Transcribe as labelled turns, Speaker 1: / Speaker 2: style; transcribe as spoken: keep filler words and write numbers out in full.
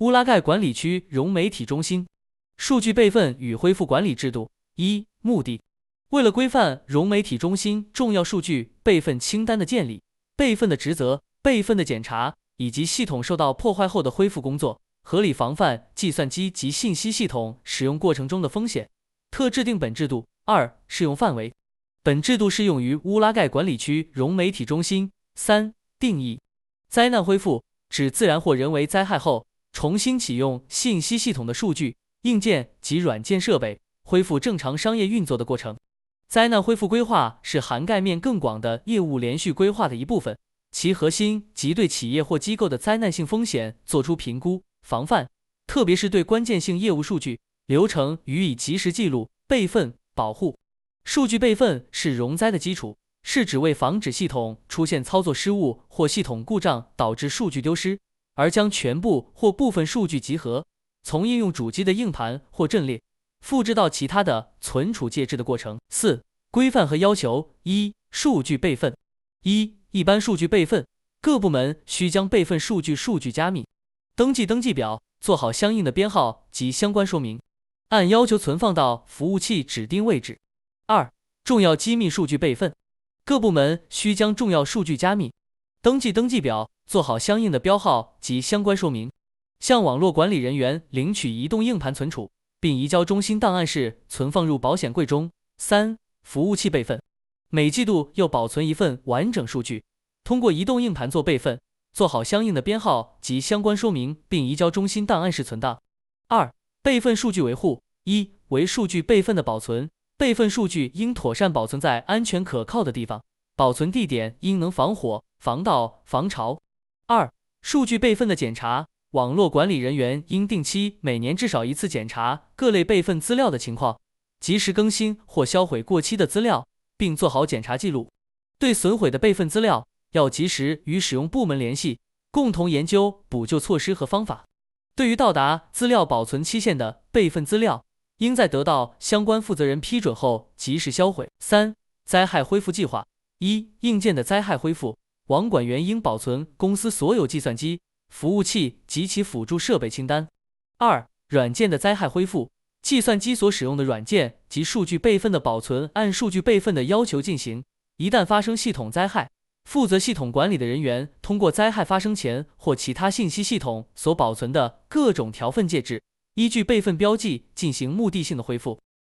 Speaker 1: 乌拉盖管理区融媒体中心数据备份与恢复管理制度。一、目的：为了规范融媒体中心重要数据备份清单的建立、备份的职责、备份的检查以及系统受到破坏后的恢复工作，合理防范计算机及信息系统使用过程中的风险，特制定本制度。二、适用范围：本制度适用于乌拉盖管理区融媒体中心。三、定义：灾难恢复指自然或人为灾害后重新启用信息系统的数据、硬件及软件设备，恢复正常商业运作的过程。灾难恢复规划是涵盖面更广的业务连续规划的一部分，其核心即对企业或机构的灾难性风险做出评估、防范，特别是对关键性业务数据、流程予以及时记录、备份、保护。数据备份是容灾的基础，是指为防止系统出现操作失误或系统故障导致数据丢失，而将全部或部分数据集合，从应用主机的硬盘或阵列复制到其他的存储介质的过程。四、规范和要求。一、数据备份。一、一般数据备份，各部门需将备份数据数据加密，登记登记表做好相应的编号及相关说明，按要求存放到服务器指定位置。二、重要机密数据备份，各部门需将重要数据加密，登记登记表做好相应的标号及相关说明，向网络管理人员领取移动硬盘存储，并移交中心档案室存放入保险柜中。三、服务器备份，每季度要保存一份完整数据，通过移动硬盘做备份，做好相应的编号及相关说明，并移交中心档案室存档。二、备份数据维护。一、为数据备份的保存，备份数据应妥善保存在安全可靠的地方，保存地点应能防火、防盗、防潮。二、数据备份的检查，网络管理人员应定期每年至少一次检查各类备份资料的情况，及时更新或销毁过期的资料，并做好检查记录。对损毁的备份资料，要及时与使用部门联系，共同研究补救措施和方法。对于到达资料保存期限的备份资料，应在得到相关负责人批准后及时销毁。三、灾害恢复计划。一、硬件的灾害恢复，网管员应保存公司所有计算机、服务器及其辅助设备清单。二、软件的灾害恢复，计算机所使用的软件及数据备份的保存按数据备份的要求进行，一旦发生系统灾害，负责系统管理的人员通过灾害发生前或其他信息系统所保存的各种条分介质，依据备份标记进行目的性的恢复。